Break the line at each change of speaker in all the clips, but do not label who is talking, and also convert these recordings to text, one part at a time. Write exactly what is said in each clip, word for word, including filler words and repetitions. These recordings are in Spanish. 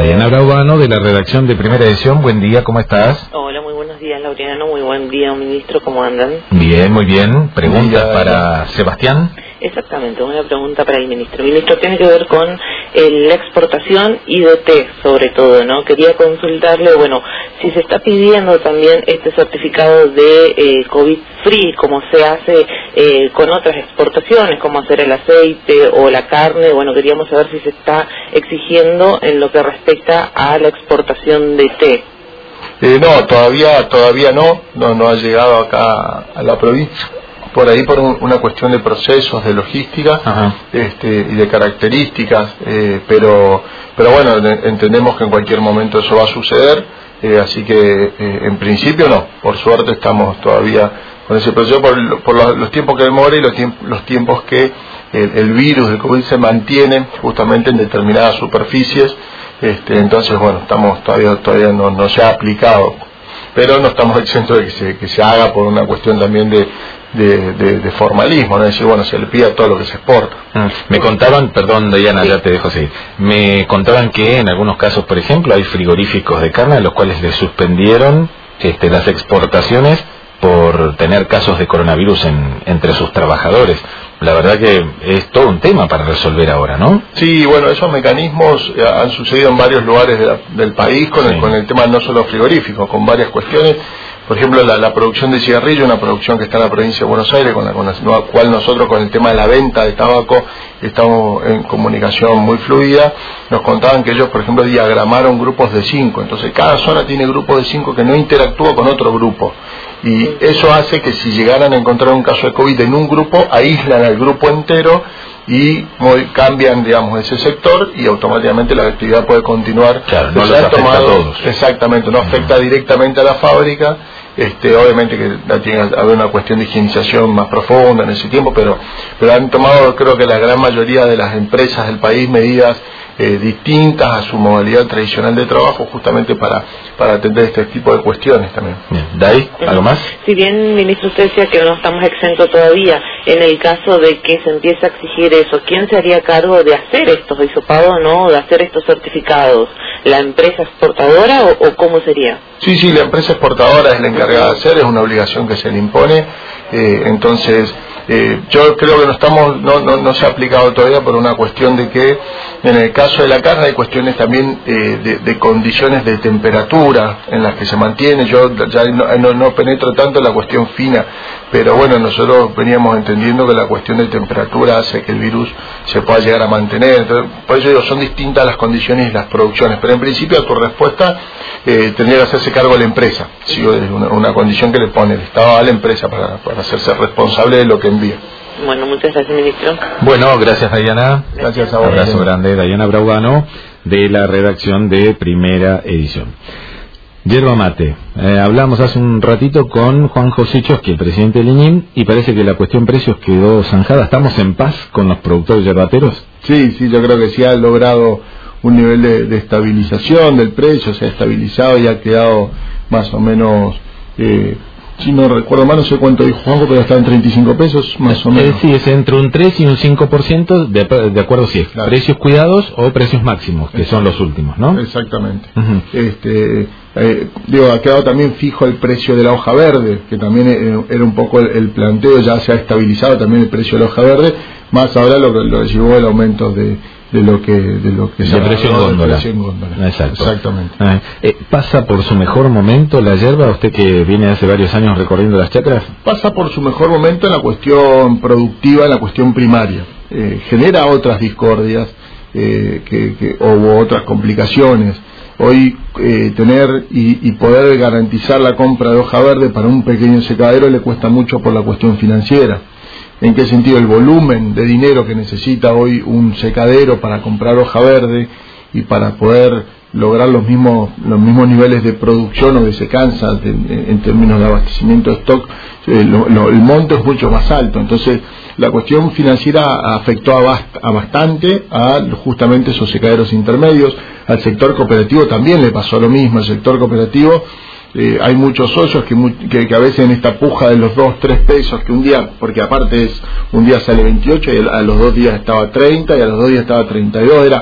Dayana Braubano, de la redacción de Primera Edición. Buen día, ¿cómo estás?
Hola, muy buenos días, Laureano. Muy buen día, ministro. ¿Cómo andan?
Bien, muy bien. ¿Preguntas para Sebastián?
Exactamente, una pregunta para el ministro. Ministro, tiene que ver con eh, la exportación y de té, sobre todo, ¿no? Quería consultarle, bueno, si se está pidiendo también este certificado de eh, COVID-free, como se hace eh, con otras exportaciones, como hacer el aceite o la carne. Bueno, queríamos saber si se está exigiendo en lo que respecta a la exportación de té.
Eh, no, todavía todavía no, no, no ha llegado acá a la provincia. Por ahí por un, una cuestión de procesos, de logística, este, y de características, eh, pero pero bueno, entendemos que en cualquier momento eso va a suceder, eh, así que eh, en principio no, por suerte estamos todavía con ese proceso, por, por los, los tiempos que demora y los, tiemp los tiempos que el, el virus del COVID se mantiene justamente en determinadas superficies, este, entonces bueno, estamos todavía todavía no, no se ha aplicado, pero no estamos exentos de que se, que se haga por una cuestión también de De, de, de formalismo, ¿no? Es decir, bueno, se le pide todo lo que se exporta.
Mm. Me contaban, perdón Dayana, ya te dejo seguir, me contaban que en algunos casos, por ejemplo, hay frigoríficos de carne a los cuales le suspendieron este, las exportaciones por tener casos de coronavirus en, entre sus trabajadores. La verdad que es todo un tema para resolver ahora, ¿no?
Sí, bueno, esos mecanismos han sucedido en varios lugares de la, del país con, sí. el, con el tema no solo frigorífico, con varias cuestiones. Por ejemplo, la, la producción de cigarrillo, una producción que está en la provincia de Buenos Aires, con la, con la cual nosotros con el tema de la venta de tabaco estamos en comunicación muy fluida. Nos contaban que ellos, por ejemplo, diagramaron grupos de cinco. Entonces, cada zona tiene grupos de cinco que no interactúa con otro grupo. Y eso hace que si llegaran a encontrar un caso de COVID en un grupo, aíslan al grupo entero y muy, cambian, digamos, ese sector y automáticamente la actividad puede continuar.
Claro, no les afecta tomado, a todos.
Exactamente, no afecta uh-huh. directamente a la fábrica. Este, obviamente que tiene que haber una cuestión de higienización más profunda en ese tiempo, pero, pero han tomado, creo que la gran mayoría de las empresas del país, medidas eh, distintas a su modalidad tradicional de trabajo, justamente para, para atender este tipo de cuestiones también.
Bien. ¿Dai? ¿Algo más?
Si bien, ministro, usted decía que no estamos exentos todavía, en el caso de que se empiece a exigir eso, ¿quién se haría cargo de hacer estos hisopados, no, de hacer estos certificados? ¿La empresa exportadora o, o cómo sería?
Sí, sí, la empresa exportadora es la encargada de hacer, es una obligación que se le impone, eh, entonces eh, yo creo que no estamos, no, no, no se ha aplicado todavía por una cuestión de que en el caso de la carne hay cuestiones también eh, de, de condiciones de temperatura en las que se mantiene. Yo ya no, no, no penetro tanto en la cuestión fina, pero bueno, nosotros veníamos entendiendo que la cuestión de temperatura hace que el virus se pueda llegar a mantener. Entonces, por eso digo, son distintas las condiciones y las producciones, pero en principio a tu respuesta eh, tendría que hacerse cargo de la empresa. Sí, es una, una condición que le pone el Estado a la empresa para, para hacerse responsable de lo que envía.
Bueno, muchas gracias, ministro.
Bueno, gracias, Dayana.
Gracias a vos.
Un abrazo grande, Dayana Braubano, de la redacción de Primera Edición. Yerba mate. Eh, hablamos hace un ratito con Juan José Chosqui, el presidente del I N I M, y parece que la cuestión precios quedó zanjada. ¿Estamos en paz con los productores yerbateros?
Sí, sí, yo creo que sí ha logrado un nivel de, de estabilización del precio, se ha estabilizado y ha quedado más o menos... Eh, si no recuerdo mal, no sé cuánto dijo Juanjo, pero está en treinta y cinco pesos, más o menos.
Eh, sí, es entre un tres y un cinco por ciento, de, de acuerdo si es claro. Precios cuidados o precios máximos, que Exacto. son los últimos, ¿no?
Exactamente.
Uh-huh.
este eh, digo, ha quedado también fijo el precio de la hoja verde, que también eh, era un poco el, el planteo, ya se ha estabilizado también el precio de la hoja verde, más ahora lo que lo llevó el aumento de... de lo que de lo que
se precio en góndola.
Exacto. Exactamente.
Ah, eh, ¿Pasa por su mejor momento la yerba? Usted que viene hace varios años recorriendo las chacras.
Pasa por su mejor momento en la cuestión productiva, en la cuestión primaria. Eh, genera otras discordias eh, que, que, o otras complicaciones. Hoy eh, tener y, y poder garantizar la compra de hoja verde para un pequeño secadero le cuesta mucho por la cuestión financiera. ¿En qué sentido? El volumen de dinero que necesita hoy un secadero para comprar hoja verde y para poder lograr los mismos los mismos niveles de producción o de secanza de, en términos de abastecimiento de stock, eh, lo, lo, el monto es mucho más alto. Entonces, la cuestión financiera afectó a, bast, a bastante a justamente esos secaderos intermedios. Al sector cooperativo también le pasó lo mismo. El sector cooperativo... Eh, hay muchos socios que, que, que a veces en esta puja de los dos, tres pesos que un día, porque aparte es un día sale veintiocho y a los dos días estaba treinta y a los dos días estaba treinta y dos, era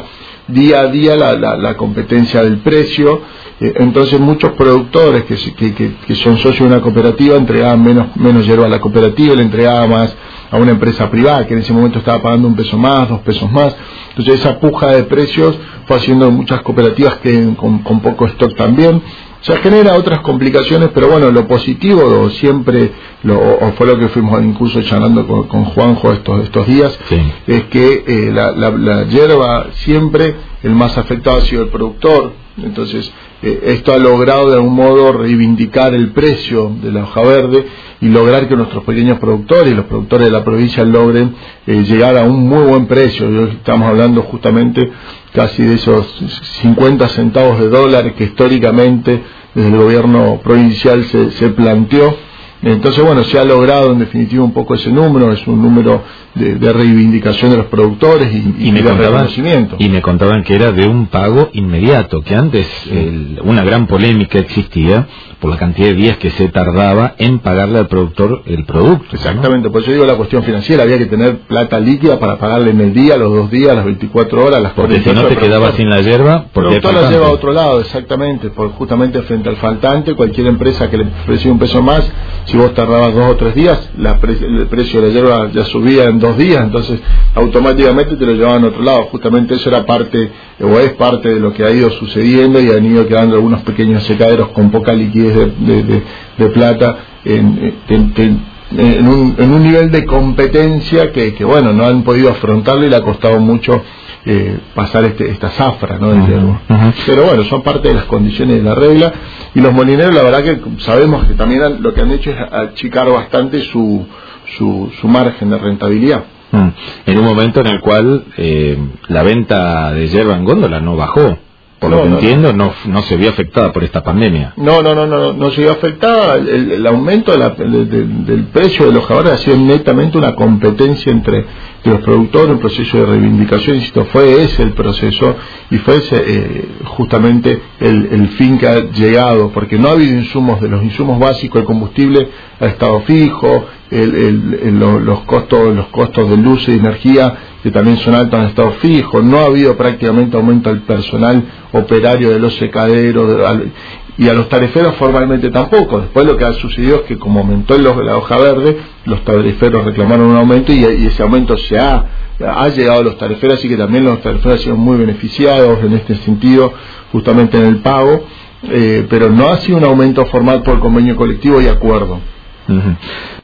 día a día la, la, la competencia del precio. Eh, entonces muchos productores que, que, que, que son socios de una cooperativa entregaban menos, menos hierba a la cooperativa, le entregaban más a una empresa privada que en ese momento estaba pagando un peso más, dos pesos más. Entonces esa puja de precios fue haciendo muchas cooperativas que con, con poco stock también. O sea, genera otras complicaciones, pero bueno, lo positivo siempre, lo, o fue lo que fuimos incluso charlando con, con Juanjo estos, estos días, sí. es que eh, la, la, la hierba siempre el más afectado ha sido el productor. Entonces eh, esto ha logrado de algún modo reivindicar el precio de la hoja verde y lograr que nuestros pequeños productores y los productores de la provincia logren eh, llegar a un muy buen precio. Hoy estamos hablando justamente casi de esos cincuenta centavos de dólar que históricamente desde el gobierno provincial se, se planteó. Entonces, bueno, se ha logrado en definitiva un poco ese número, es un número de, de reivindicación de los productores y, y,
y me
de
contaban,
reconocimiento.
Y me contaban que era de un pago inmediato, que antes sí. el, una gran polémica existía por la cantidad de días que se tardaba en pagarle al productor el producto.
Exactamente,
¿no?
por eso digo la cuestión financiera, había que tener plata líquida para pagarle en el día, los dos días, las veinticuatro horas, las
porque si no te quedabas sin la hierba,
porque el productor la lleva a otro lado, exactamente, por justamente frente al faltante, cualquier empresa que le ofrecía un peso más, si vos tardabas dos o tres días, la pre el precio de la hierba ya subía en dos días, entonces automáticamente te lo llevaban a otro lado. Justamente eso era parte, o es parte de lo que ha ido sucediendo, y han ido quedando algunos pequeños secaderos con poca liquidez de, de, de, de plata en, en, en, en, un, en un nivel de competencia que, que bueno, no han podido afrontarlo y le ha costado mucho eh, pasar este, esta zafra, ¿no? Uh-huh, uh-huh. Pero bueno, son parte de las condiciones de la regla, y los molineros la verdad que sabemos que también han, lo que han hecho es achicar bastante su, su, su margen de rentabilidad.
Mm. En un momento en el cual eh, la venta de hierba en góndola no bajó, por no, lo que no, entiendo, no. no no se vio afectada por esta pandemia.
No, no, no, no, no se vio afectada. El, el aumento de la, de, de, del precio de los hojadores ha sido netamente una competencia entre, entre los productores, un proceso de reivindicación, insisto, fue ese el proceso y fue ese eh, justamente el, el fin que ha llegado, porque no ha habido insumos, de los insumos básicos, el combustible ha estado fijo, el, el, el, los costos los costos de luz y de energía, que también son altos, han estado fijos, no ha habido prácticamente aumento al personal operario de los secaderos, de, al, y a los tariferos formalmente tampoco. Después lo que ha sucedido es que como aumentó el, la hoja verde, los tariferos reclamaron un aumento y, y ese aumento se ha, ha llegado a los tariferos, así que también los tariferos han sido muy beneficiados en este sentido, justamente en el pago, eh, pero no ha sido un aumento formal por convenio colectivo y acuerdo.
Uh-huh.